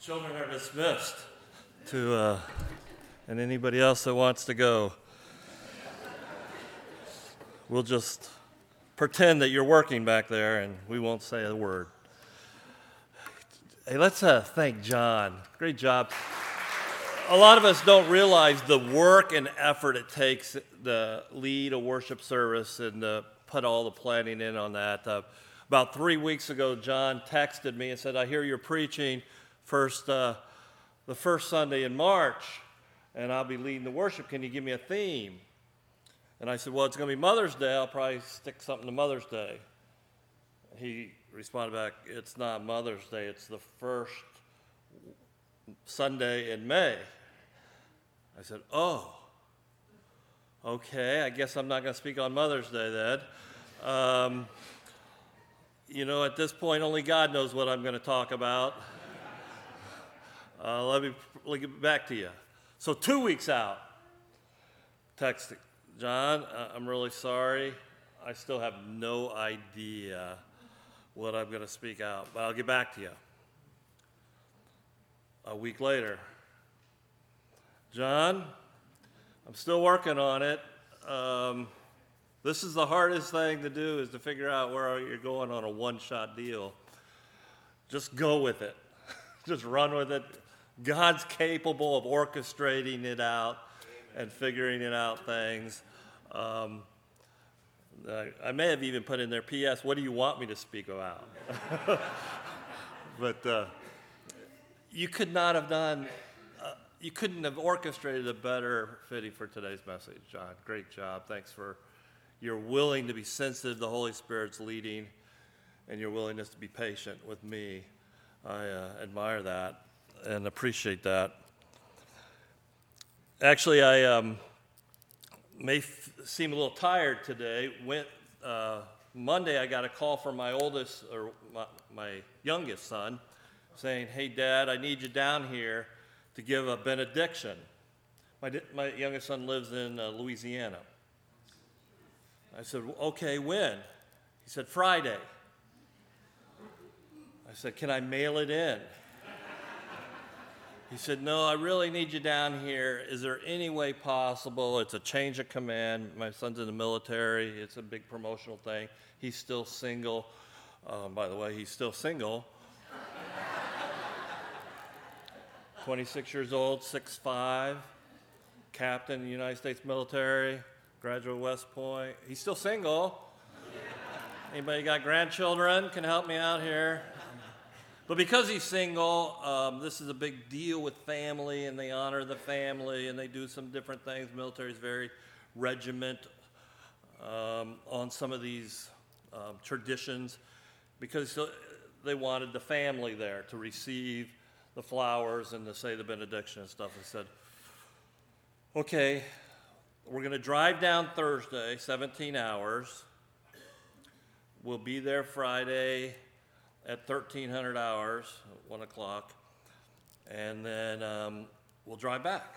Children are dismissed and anybody else that wants to go. We'll just pretend that you're working back there and we won't say a word. Hey, let's thank John. Great job. A lot of us don't realize the work and effort it takes to lead a worship service and to put all the planning in on that. About 3 weeks ago, John texted me and said, I hear you're preaching the first Sunday in March, and I'll be leading the worship. Can you give me a theme? And I said, well, it's going to be Mother's Day. I'll probably stick something to Mother's Day. He responded back, it's not Mother's Day. It's the first Sunday in May. I said, oh, okay. I guess I'm not going to speak on Mother's Day then. At this point, only God knows what I'm going to talk about. Let me get back to you. So 2 weeks out, texting, John, I'm really sorry. I still have no idea what I'm going to speak out, but I'll get back to you. A week later, John, I'm still working on it. This is the hardest thing to do, is to figure out where you're going on a one-shot deal. Just go with it. Just run with it. God's capable of orchestrating it out and figuring it out things. I may have even put in there, P.S., what do you want me to speak about? But you could not have done, you couldn't have orchestrated a better fitting for today's message, John. Great job. Thanks for your willing to be sensitive to the Holy Spirit's leading and your willingness to be patient with me. I admire that and appreciate that. Actually, I may seem a little tired today. Monday, I got a call from my youngest son saying, hey, Dad, I need you down here to give a benediction. My youngest son lives in Louisiana. I said, okay, when? He said, Friday. I said, can I mail it in? He said, no, I really need you down here. Is there any way possible? It's a change of command. My son's in the military. It's a big promotional thing. He's still single. By the way, he's still single. 26 years old, 6'5", captain in the United States military, graduate of West Point. He's still single. Anybody got grandchildren? Can help me out here. But because he's single, this is a big deal with family, and they honor the family, and they do some different things. The military is very regiment on some of these traditions, because they wanted the family there to receive the flowers and to say the benediction and stuff. I said, okay, we're going to drive down Thursday, 17 hours. We'll be there Friday at 1,300 hours, 1 o'clock, and then we'll drive back.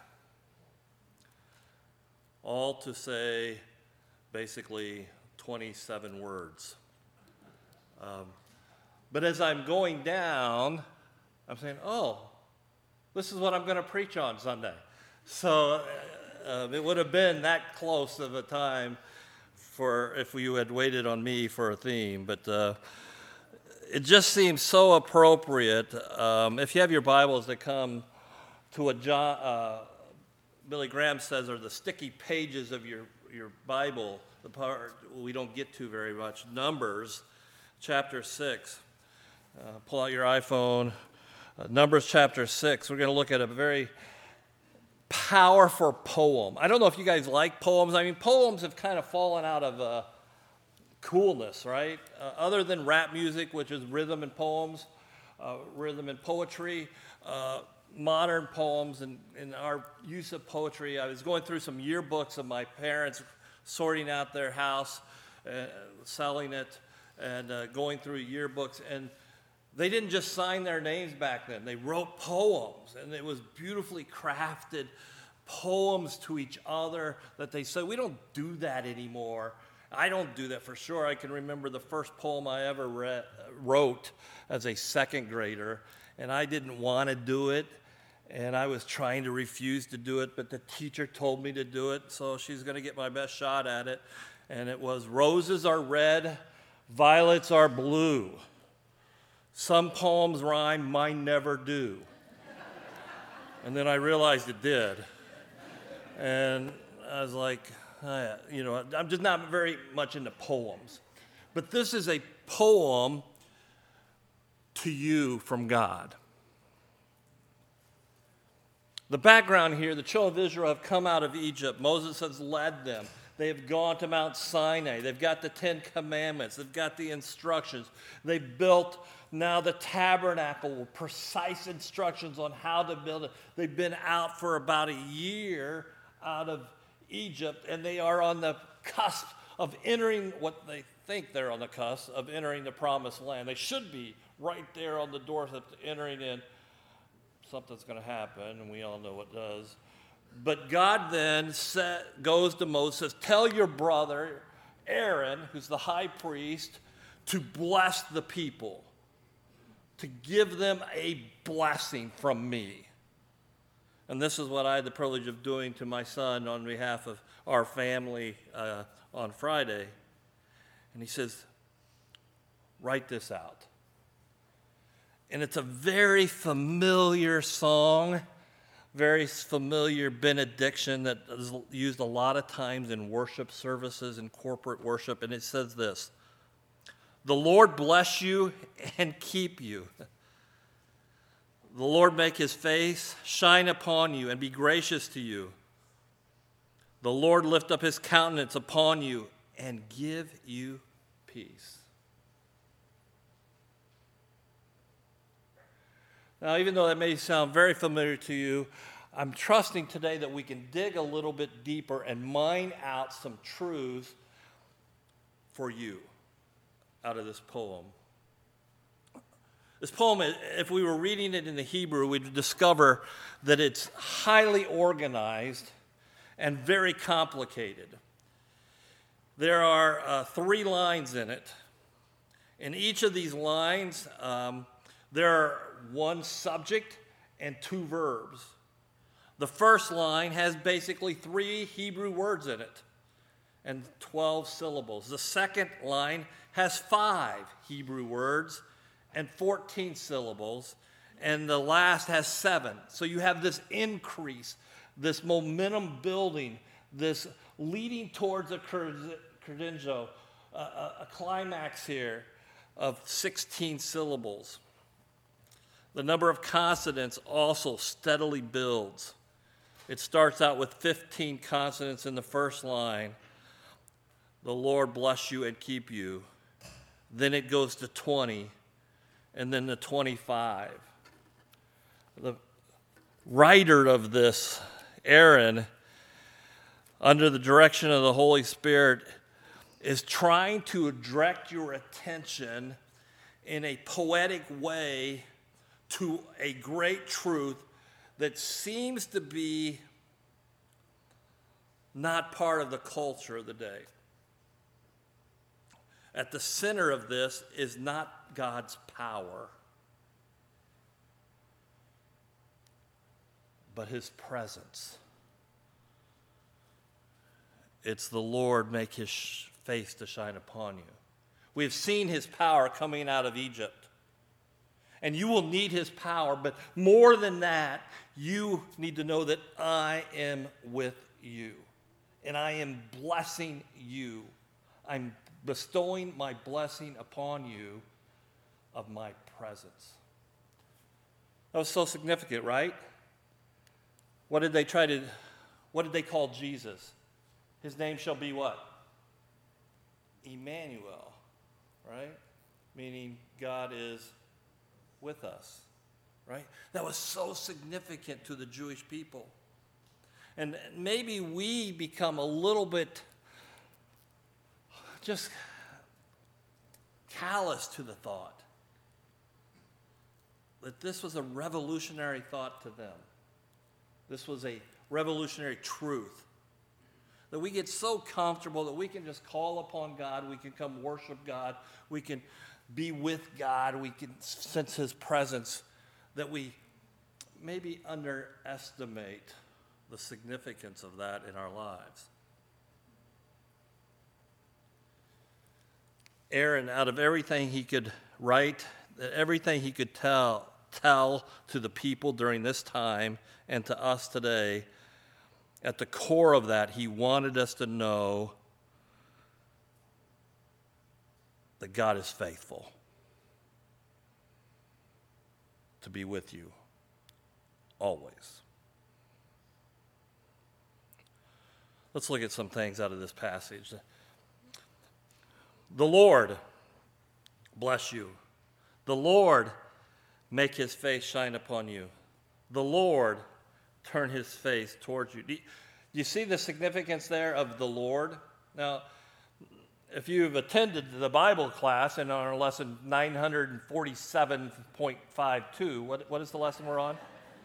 All to say basically 27 words. But as I'm going down, I'm saying, oh, this is what I'm going to preach on Sunday. So it would have been that close of a time for if you had waited on me for a theme, but it just seems so appropriate. If you have your Bibles that come to Billy Graham says are the sticky pages of your Bible, the part we don't get to very much, Numbers chapter 6. Pull out your iPhone. Numbers chapter 6. We're going to look at a very powerful poem. I don't know if you guys like poems. I mean, poems have kind of fallen out of coolness, right? Other than rap music, which is rhythm and poems, rhythm and poetry, modern poems and our use of poetry. I was going through some yearbooks of my parents, sorting out their house, selling it, and going through yearbooks, and they didn't just sign their names back then. They wrote poems, and it was beautifully crafted poems to each other that they said, we don't do that anymore. I don't do that for sure. I can remember the first poem I ever wrote as a second grader, and I didn't want to do it, and I was trying to refuse to do it, but the teacher told me to do it, so she's going to get my best shot at it. And it was, roses are red, violets are blue. Some poems rhyme, mine never do. And then I realized it did. And I was like, I'm just not very much into poems. But this is a poem to you from God. The background here, the children of Israel have come out of Egypt. Moses has led them. They have gone to Mount Sinai. They've got the 10 Commandments. They've got the instructions. They've built now the tabernacle with precise instructions on how to build it. They've been out for about a year out of Egypt, and they are on the cusp of entering what they think they're on the cusp of entering the promised land. They should be right there on the doorstep entering in. Something's going to happen, and we all know what does. But God then goes to Moses, tell your brother Aaron, who's the high priest, to bless the people, to give them a blessing from me. And this is what I had the privilege of doing to my son on behalf of our family on Friday. And he says, write this out. And it's a very familiar song, very familiar benediction that is used a lot of times in worship services and corporate worship. And it says this, the Lord bless you and keep you. The Lord make his face shine upon you and be gracious to you. The Lord lift up his countenance upon you and give you peace. Now, even though that may sound very familiar to you, I'm trusting today that we can dig a little bit deeper and mine out some truths for you out of this poem. This poem, if we were reading it in the Hebrew, we'd discover that it's highly organized and very complicated. There are 3 lines in it. In each of these lines, there are 1 subject and 2 verbs. The first line has basically 3 Hebrew words in it and 12 syllables. The second line has 5 Hebrew words and 14 syllables, and the last has 7. So you have this increase, this momentum building, this leading towards a crescendo, a climax here of 16 syllables. The number of consonants also steadily builds. It starts out with 15 consonants in the first line. The Lord bless you and keep you. Then it goes to 20, and then to 25. The writer of this, Aaron, under the direction of the Holy Spirit, is trying to direct your attention in a poetic way to a great truth that seems to be not part of the culture of the day. At the center of this is not God's power, but his presence. It's the Lord make his face to shine upon you. We have seen his power coming out of Egypt. And you will need his power, but more than that, you need to know that I am with you. And I am blessing you. I'm bestowing my blessing upon you of my presence. That was so significant, right? What did they call Jesus? His name shall be what? Emmanuel, right? Meaning God is with us, right? That was so significant to the Jewish people. And maybe we become a little bit just callous to the thought that this was a revolutionary thought to them. This was a revolutionary truth. That we get so comfortable that we can just call upon God, we can come worship God, we can be with God, we can sense his presence, that we maybe underestimate the significance of that in our lives. Aaron, out of everything he could write, everything he could tell to the people during this time and to us today, at the core of that, he wanted us to know that God is faithful to be with you always. Let's look at some things out of this passage. The Lord bless you. The Lord make his face shine upon you. The Lord turn his face towards you. Do you see the significance there of the Lord? Now, if you've attended the Bible class and on our lesson 947.52, what is the lesson we're on?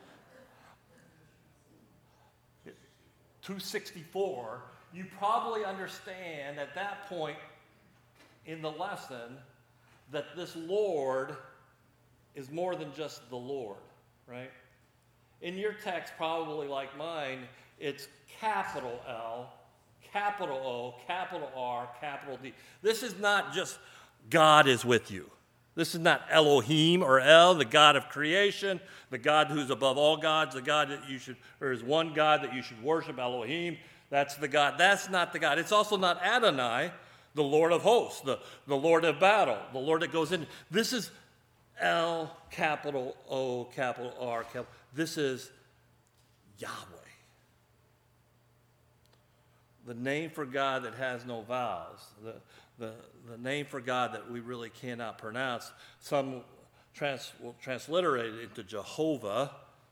264. You probably understand at that point in the lesson that this Lord is more than just the Lord, right? In your text, probably like mine, it's capital L, capital O, capital R, capital D. This is not just God is with you. This is not Elohim or El, the God of creation, the God who's above all gods, the God that you should, or is one God that you should worship, Elohim. That's the God. That's not the God. It's also not Adonai, the Lord of hosts, the Lord of battle, the Lord that goes in. This is L, capital O, capital R, capital. This is Yahweh. The name for God that has no vowels. The name for God that we really cannot pronounce. Some will transliterate it into Jehovah,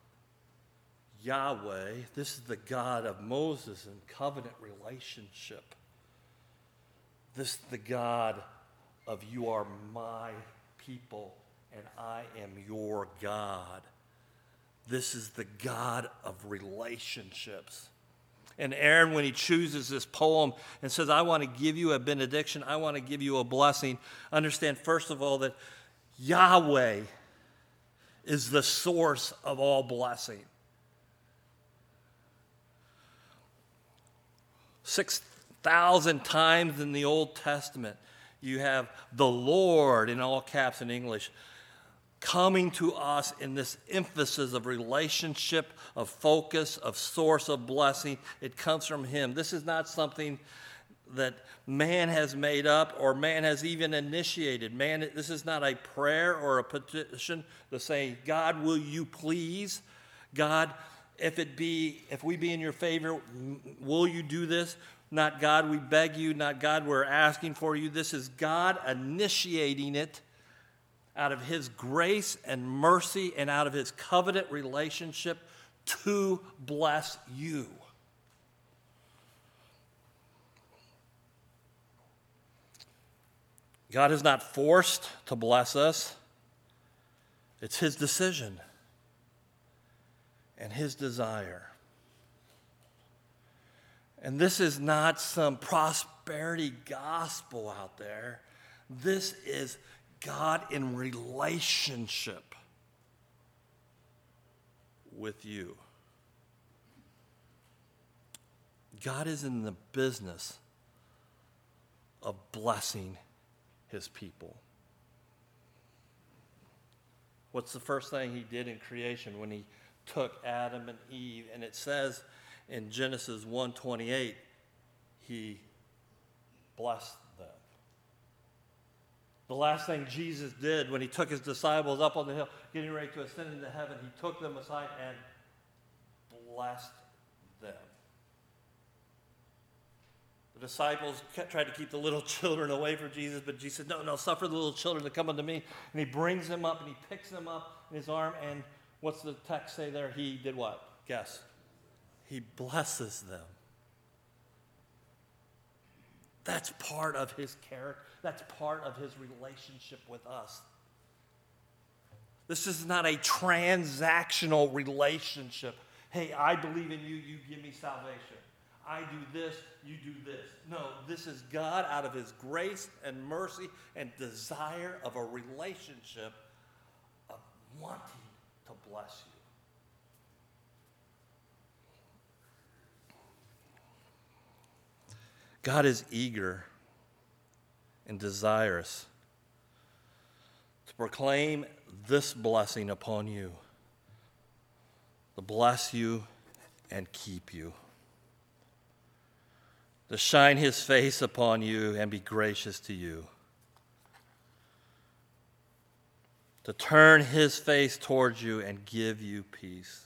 Yahweh. This is the God of Moses and covenant relationship. This is the God of you are my people and I am your God. This is the God of relationships. And Aaron, when he chooses this poem and says, I want to give you a benediction, I want to give you a blessing, understand first of all that Yahweh is the source of all blessing. 6,000 times in the Old Testament, you have the Lord, in all caps in English, coming to us in this emphasis of relationship, of focus, of source of blessing. It comes from him. This is not something that man has made up or man has even initiated. This is not a prayer or a petition to say, God, will you please? God, if we be in your favor, will you do this? Not God, we beg you. Not God, we're asking for you. This is God initiating it out of his grace and mercy and out of his covenant relationship to bless you. God is not forced to bless us. It's his decision and his desire. And this is not some prosperity gospel out there. This is God in relationship with you. God is in the business of blessing his people. What's the first thing he did in creation when he took Adam and Eve? And it says in Genesis 1:28, he blessed them. The last thing Jesus did when he took his disciples up on the hill, getting ready to ascend into heaven, he took them aside and blessed them. The disciples tried to keep the little children away from Jesus, but Jesus said, no, suffer the little children to come unto me. And he brings them up and he picks them up in his arm. And what's the text say there? He did what? Guess. He blesses them. That's part of his character. That's part of his relationship with us. This is not a transactional relationship. Hey, I believe in you, you give me salvation. I do this, you do this. No, this is God out of his grace and mercy and desire of a relationship of wanting to bless you. God is eager and desirous to proclaim this blessing upon you, to bless you and keep you, to shine his face upon you and be gracious to you, to turn his face towards you and give you peace.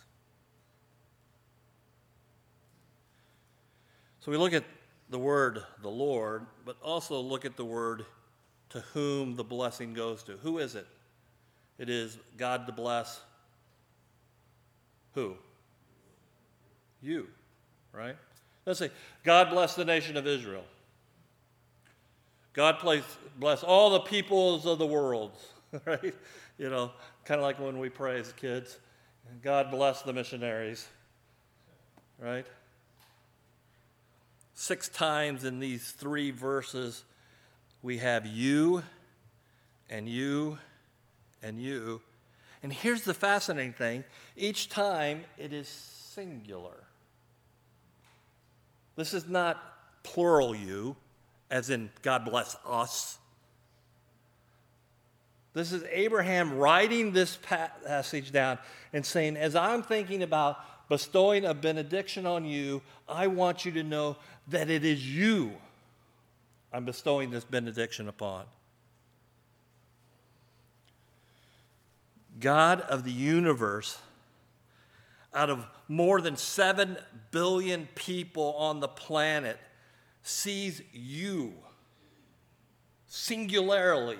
So we look at the word, the Lord, but also look at the word to whom the blessing goes to. Who is it? It is God to bless who? You, right? Let's say, God bless the nation of Israel. God bless all the peoples of the world, right? You know, kind of like when we pray as kids. God bless the missionaries, right? 6 times in these 3 verses, we have you and you and you. And here's the fascinating thing. Each time it is singular. This is not plural you, as in God bless us. This is Abraham writing this passage down and saying, as I'm thinking about bestowing a benediction on you, I want you to know that it is you I'm bestowing this benediction upon. God of the universe, out of more than 7 billion people on the planet, sees you singularly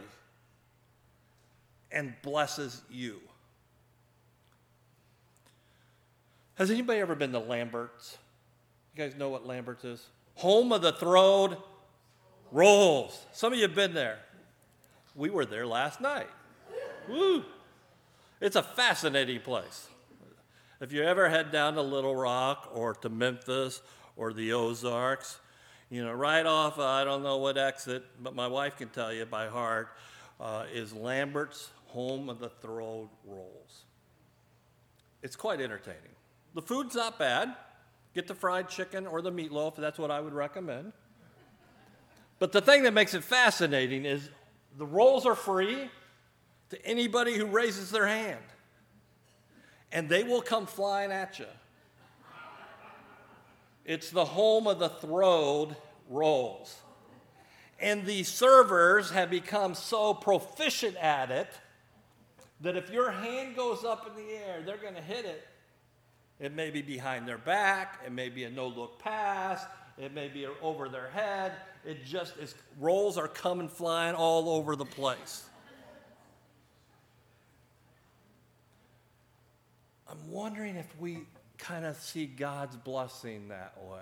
and blesses you. Has anybody ever been to Lambert's? You guys know what Lambert's is? Home of the throwed rolls. Some of you have been there. We were there last night. Woo! It's a fascinating place. If you ever head down to Little Rock or to Memphis or the Ozarks, you know, right off, I don't know what exit, but my wife can tell you by heart, is Lambert's Home of the Throwed Rolls. It's quite entertaining. The food's not bad. Get the fried chicken or the meatloaf. That's what I would recommend. But the thing that makes it fascinating is the rolls are free to anybody who raises their hand. And they will come flying at you. It's the home of the throwed rolls. And the servers have become so proficient at it that if your hand goes up in the air, they're going to hit it. It may be behind their back. It may be a no-look pass. It may be over their head. It just is, rolls are coming flying all over the place. I'm wondering if we kind of see God's blessing that way.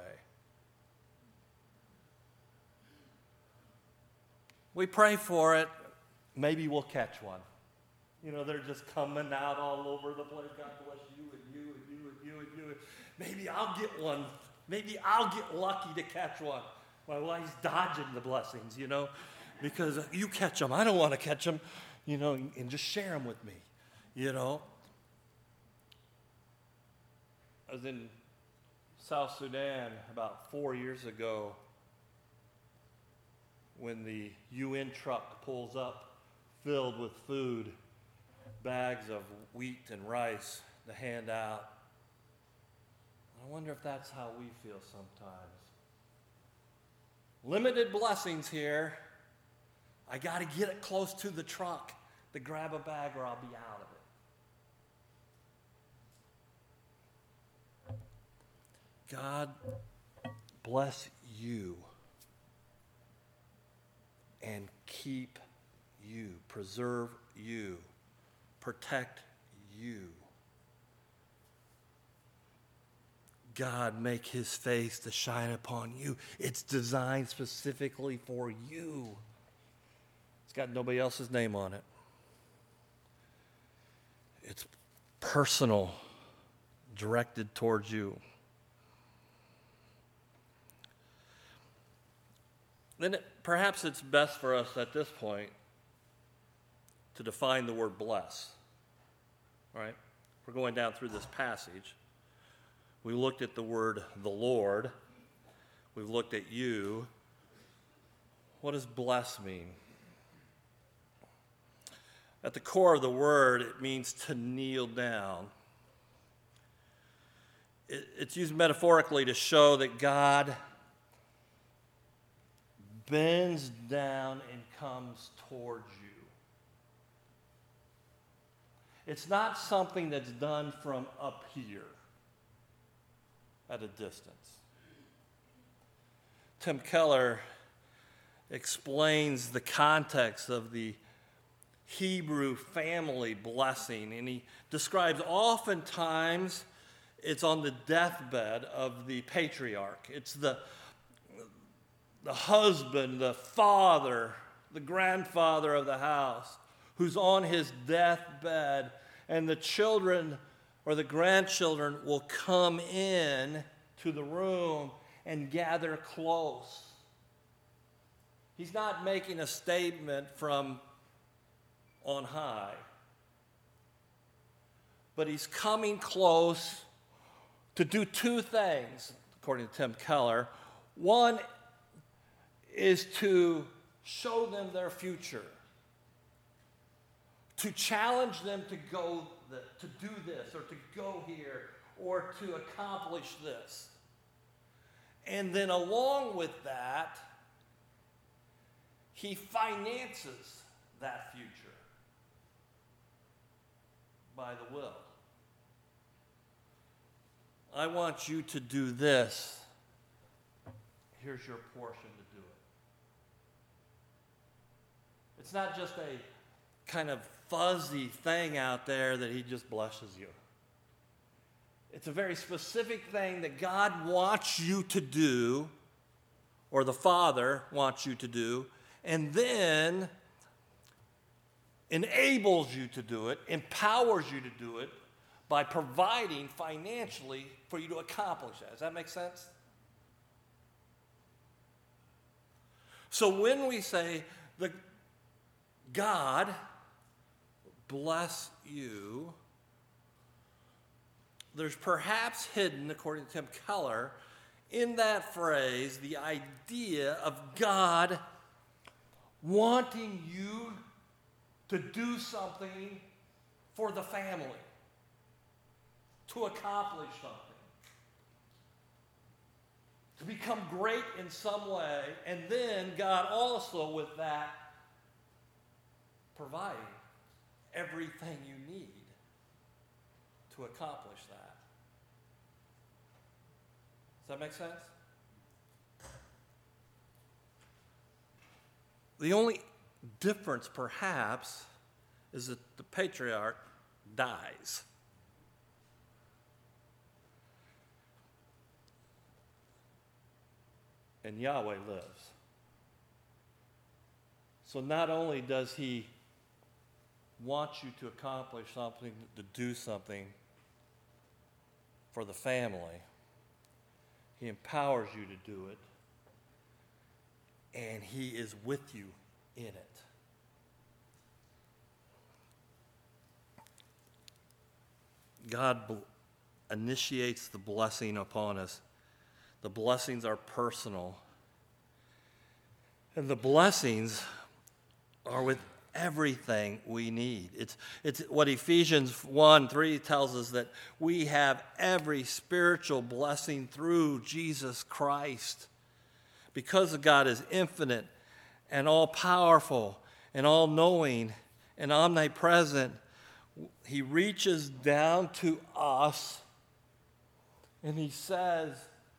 We pray for it. Maybe we'll catch one. You know, they're just coming out all over the place. God bless you and you and you and you and you. Maybe I'll get one. Maybe I'll get lucky to catch one. My wife's dodging the blessings, you know, because you catch them. I don't want to catch them, you know, and just share them with me, you know. I was in South Sudan about 4 years ago when the UN truck pulls up filled with food, bags of wheat and rice to hand out. I wonder if that's how we feel sometimes. Limited blessings here. I got to get it close to the truck to grab a bag or I'll be out of it. God bless you and keep you, preserve you, protect you. God make his face to shine upon you. It's designed specifically for you. It's got nobody else's name on it. It's personal, directed towards you. Then perhaps it's best for us at this point to define the word bless. All right? We're going down through this passage. We looked at the word the Lord. We've looked at you. What does bless mean? At the core of the word, it means to kneel down. It's used metaphorically to show that God bends down and comes towards you. It's not something that's done from up here at a distance. Tim Keller explains the context of the Hebrew family blessing, and he describes oftentimes it's on the deathbed of the patriarch. It's the husband, the father, the grandfather of the house who's on his deathbed, and the children or the grandchildren will come in to the room and gather close. He's not making a statement from on high, but he's coming close to do two things, according to Tim Keller. One is to show them their future, to challenge them to do this, or to go here, or to accomplish this. And then along with that, he finances that future by the will. I want you to do this. Here's your portion to do it. It's not just a kind of fuzzy thing out there that he just blesses you. It's a very specific thing that God wants you to do, or the Father wants you to do, and then enables you to do it, empowers you to do it by providing financially for you to accomplish that. Does that make sense? So when we say, God bless you, there's perhaps hidden, according to Tim Keller, in that phrase, the idea of God wanting you to do something for the family, to accomplish something, to become great in some way, and then God also with that providing everything you need to accomplish that. Does that make sense? The only difference, perhaps, is that the patriarch dies. And Yahweh lives. So not only does he want you to accomplish something, to do something for the family, he empowers you to do it, and he is with you in it. God initiates the blessing upon us. The blessings are personal. And the blessings are with everything we need. It's what Ephesians 1:3 tells us, that we have every spiritual blessing through Jesus Christ. Because God is infinite and all-powerful and all-knowing and omnipresent, he reaches down to us and he says,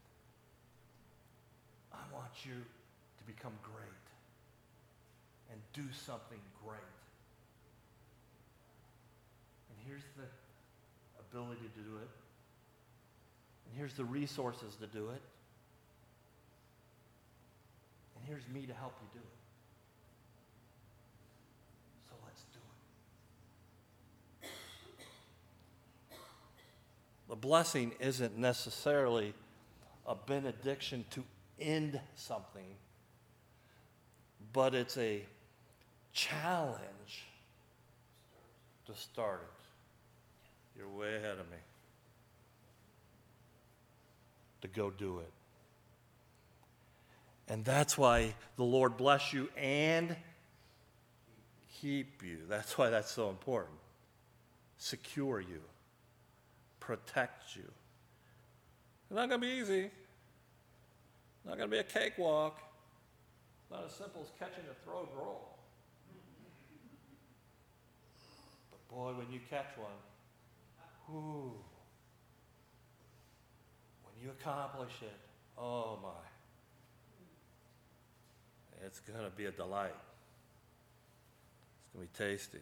I want you to become great and do something great. And here's the ability to do it. And here's the resources to do it. And here's me to help you do it. So let's do it. The blessing isn't necessarily a benediction to end something, but it's a challenge to start it. You're way ahead of me. To go do it. And that's why the Lord bless you and keep you. That's why that's so important. Secure you. Protect you. It's not going to be easy. Not going to be a cakewalk. Not as simple as catching a throat roll. But boy, when you catch one, whoo, when you accomplish it, oh my, it's going to be a delight. It's going to be tasty.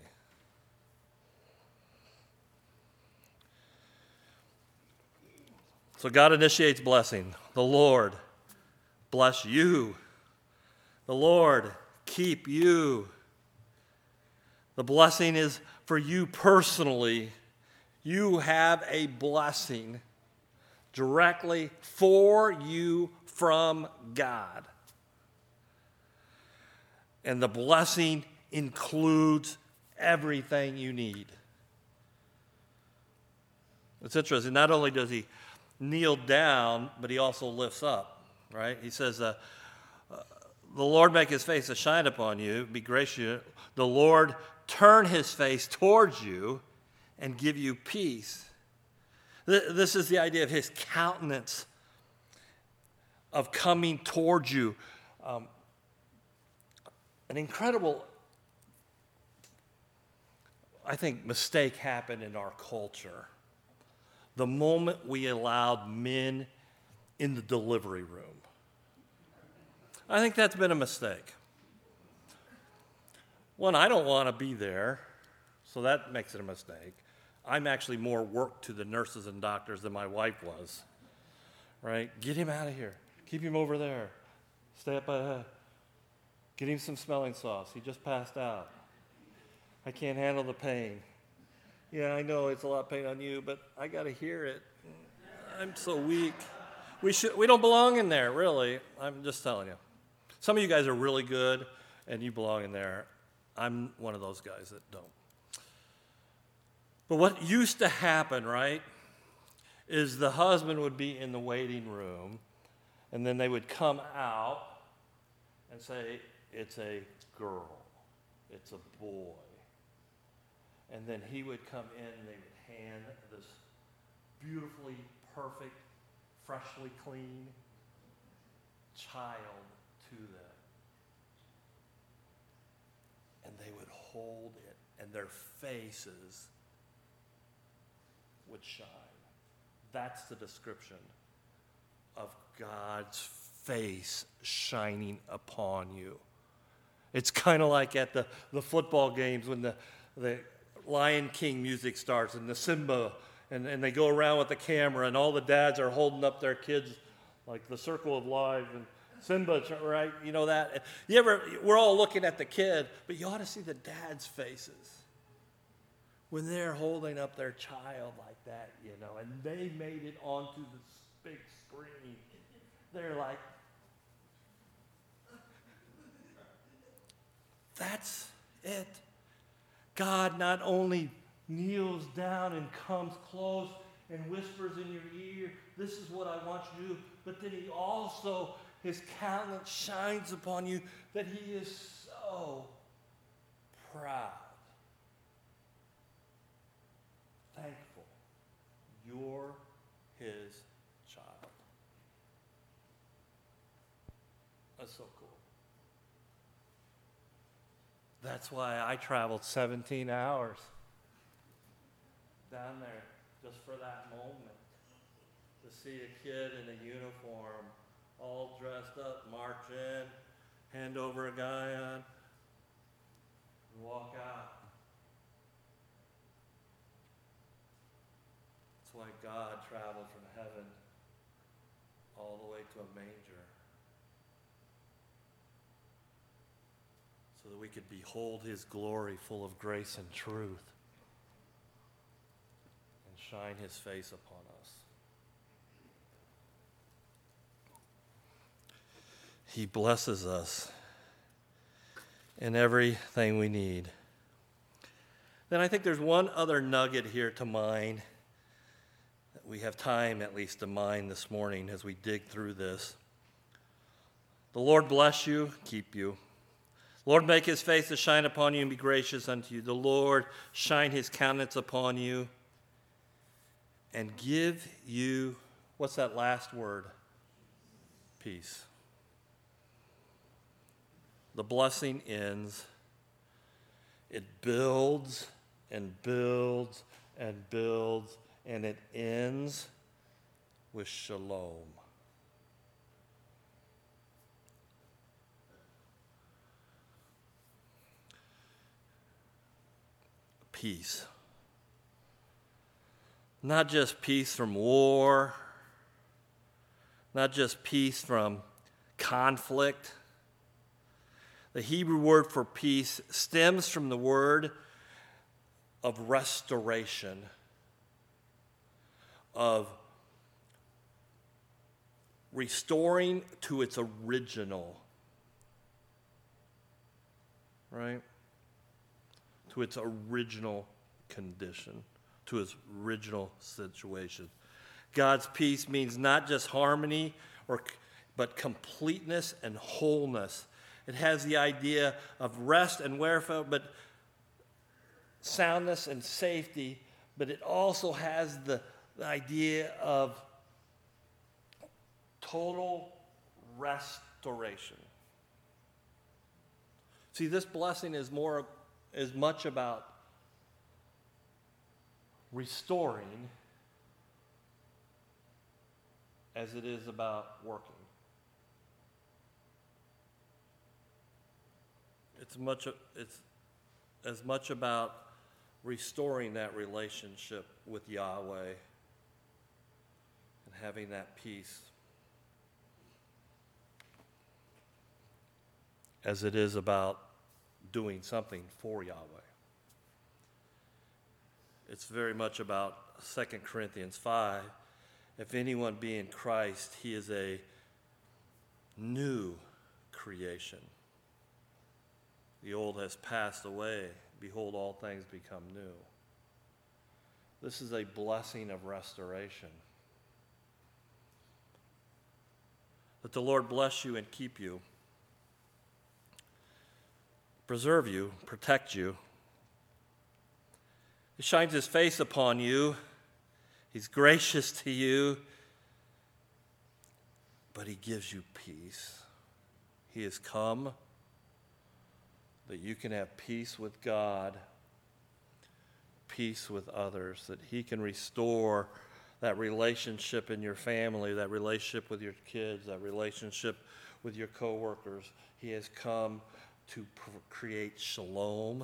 So God initiates blessing. The Lord bless you. The Lord keep you. The blessing is for you personally. You have a blessing directly for you from God. And the blessing includes everything you need. It's interesting. Not only does he kneel down, but he also lifts up, right? He says, the Lord make his face to shine upon you, be gracious. The Lord turn his face towards you and give you peace. This is the idea of his countenance of coming towards you. An incredible, I think, mistake happened in our culture. The moment we allowed men in the delivery room. I think that's been a mistake. One, I don't want to be there, so that makes it a mistake. I'm actually more work to the nurses and doctors than my wife was, right? Get him out of here. Keep him over there. Stay up ahead. Get him some smelling sauce. He just passed out. I can't handle the pain. Yeah, I know it's a lot of pain on you, but I got to hear it. I'm so weak. We don't belong in there, really. I'm just telling you. Some of you guys are really good, and you belong in there. I'm one of those guys that don't. But what used to happen, right, is the husband would be in the waiting room, and then they would come out and say, it's a girl, it's a boy. And then he would come in and they would hand this beautifully perfect, freshly clean child to them. And they would hold it, and their faces would shine. That's the description of God's face shining upon you. It's kind of like at the football games when the Lion King music starts and the Simba, and they go around with the camera, and all the dads are holding up their kids like the circle of life, and Simba, right? You know that? We're all looking at the kid, but you ought to see the dads' faces when they're holding up their child like that, you know, and they made it onto the big screen. They're like, that's it. God not only kneels down and comes close and whispers in your ear, this is what I want you to do, but then he also, his countenance shines upon you that he is so proud, thankful. You're his child. That's so cool. That's why I traveled 17 hours down there just for that moment. To see a kid in a uniform, all dressed up, march in, hand over a guy on, and walk out. That's why God traveled from heaven all the way to a manger, so that we could behold his glory full of grace and truth and shine his face upon us. He blesses us in everything we need. Then I think there's one other nugget here to mine that we have time at least to mine this morning as we dig through this. The Lord bless you, keep you. Lord, make his face to shine upon you and be gracious unto you. The Lord shine his countenance upon you and give you, what's that last word? Peace. The blessing ends. It builds and builds and builds, and it ends with shalom. Peace. Not just peace from war, not just peace from conflict. The Hebrew word for peace stems from the word of restoration, of restoring to its original, right? To its original condition, to its original situation. God's peace means not just harmony, but completeness and wholeness. It has the idea of rest and wherefore, but soundness and safety, but it also has the idea of total restoration. See, this blessing is much about restoring as it is about working. It's as much about restoring that relationship with Yahweh and having that peace as it is about doing something for Yahweh. It's very much about 2 Corinthians 5. If anyone be in Christ, he is a new creation. The old has passed away. Behold, all things become new. This is a blessing of restoration. That the Lord bless you and keep you, preserve you, protect you. He shines his face upon you. He's gracious to you, but he gives you peace. He has come that you can have peace with God, peace with others, that he can restore that relationship in your family, that relationship with your kids, that relationship with your coworkers. He has come to create shalom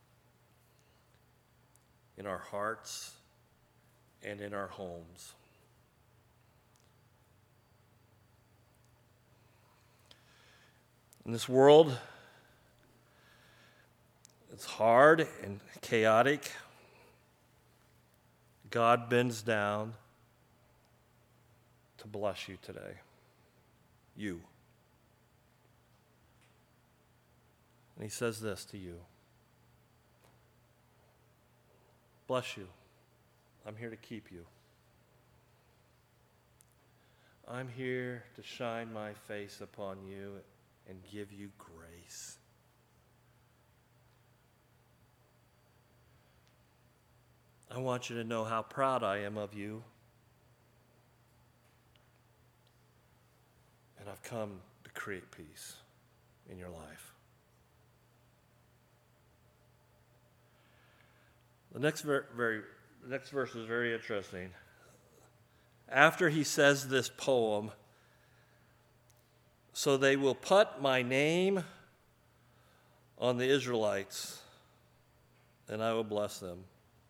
in our hearts and in our homes. In this world, it's hard and chaotic. God bends down to bless you today. You. And he says this to you. Bless you. I'm here to keep you. I'm here to shine my face upon you and give you grace. I want you to know how proud I am of you. And I've come to create peace in your life. The next verse is very interesting. After he says this poem, so they will put my name on the Israelites, and I will bless them.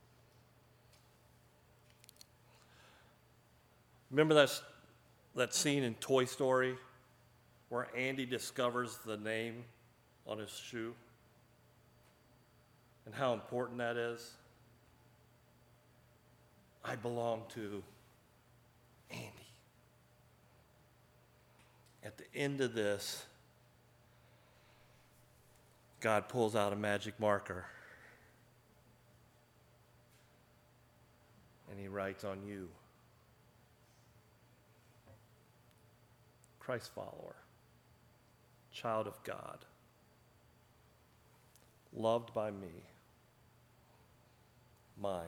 Remember that scene in Toy Story where Andy discovers the name on his shoe and how important that is? I belong to Andy. At the end of this, God pulls out a magic marker And he writes on you. Christ follower, child of God, loved by me, mine.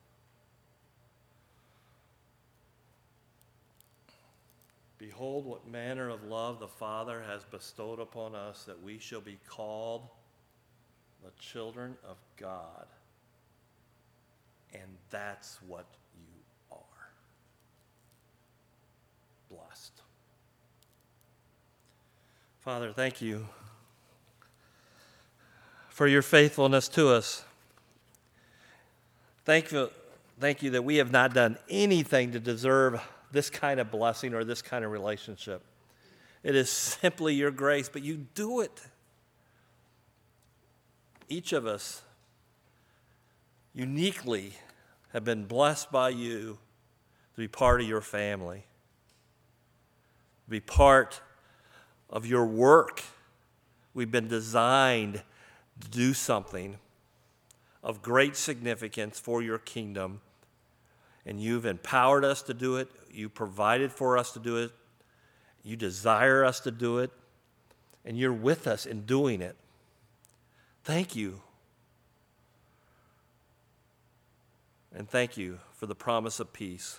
Behold, what manner of love the Father has bestowed upon us, that we shall be called the children of God. And that's what you are. Blessed. Father, thank you for your faithfulness to us. Thank you that we have not done anything to deserve this kind of blessing or this kind of relationship. It is simply your grace, but you do it. Each of us uniquely have been blessed by you to be part of your family, to be part of your work. We've been designed to do something of great significance for your kingdom, and you've empowered us to do it. You provided for us to do it. You desire us to do it, and you're with us in doing it. Thank you. And thank you for the promise of peace.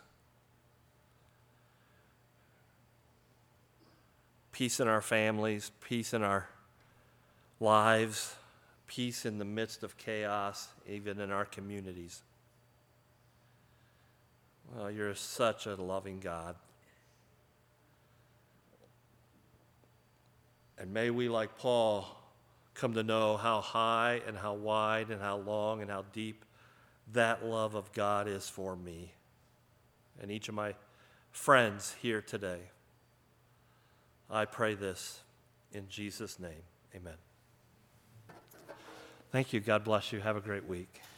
Peace in our families, peace in our lives, peace in the midst of chaos, even in our communities. Well, you're such a loving God. And may we, like Paul, come to know how high and how wide and how long and how deep that love of God is for me and each of my friends here today. I pray this in Jesus' name. Amen. Thank you. God bless you. Have a great week.